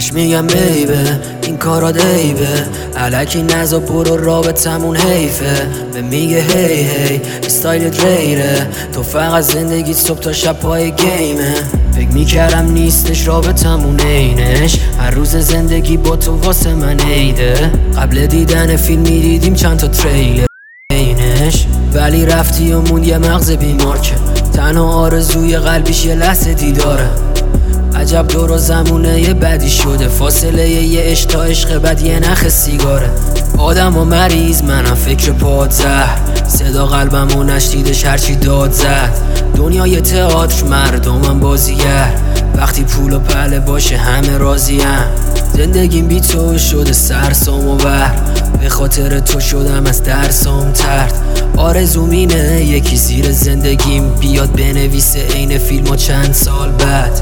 بهش میگم بیبه این کارا دیبه الکی نزا برو رابطمون حیفه به میگه هی هی استایلت ریره تو فقط زندگی صبح تا شب پای گیمه فکر میکردم نیستش رابطمون اینش هر روز زندگی با تو واسه من عیده قبل دیدن فیلم میدیدیم چند تا تریلر اینش ولی رفتی و موند یه مغز بیمار که تنها آرزوی قلبیش یه لحظه دیداره عجب دور و زمونه یه بدی شده فاصله یه عشق تا عشق بعد یه نخ سیگاره آدم و مریض منم فکر پادزهر صدا قلبمو نشنیدش هرچی داد زد دنیای تئاتر مردمم بازیگر وقتی پول و پله باشه همه راضیم زندگیم بی تو شده سرسام و بر به خاطر تو شدم از درسام ترد آرزوم اینه یکی زیر زندگیم بیاد بنویسه عین فیلم چند سال بعد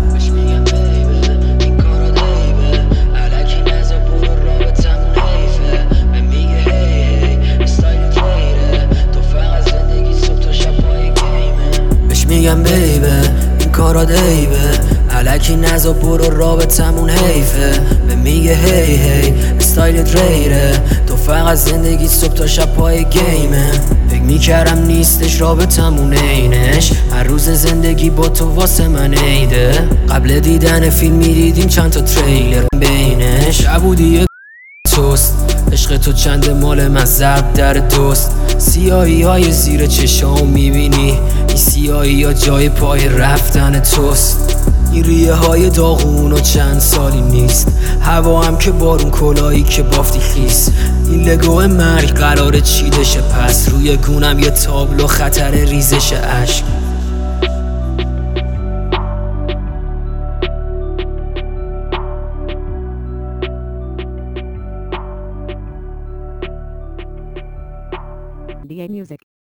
میگم بیبه این کارا دیبه الکی نزا برو رابطمون حیفه به میگه هی هی استایلت ریره تو فقط زندگی صبح تا شب پای گیمه فکر میکردم نیستش رابطمون اینش هر روز زندگی با تو واسه من عیده قبل دیدن فیلم میدیدیم چند تا تریلر بینش شبودی توست عشق تو چند مال من ضرب در دوست سیاهی های زیر چشام میبینی این سیاهی ها جای پای رفتن توست این ریه های داغون و چند سالی نیست هوا هم که بارون کلاهی که بافتی خیس این لگو مرگ قراره چیدشه پس روی گونم یه تابلو خطر ریزش اشک DA Music.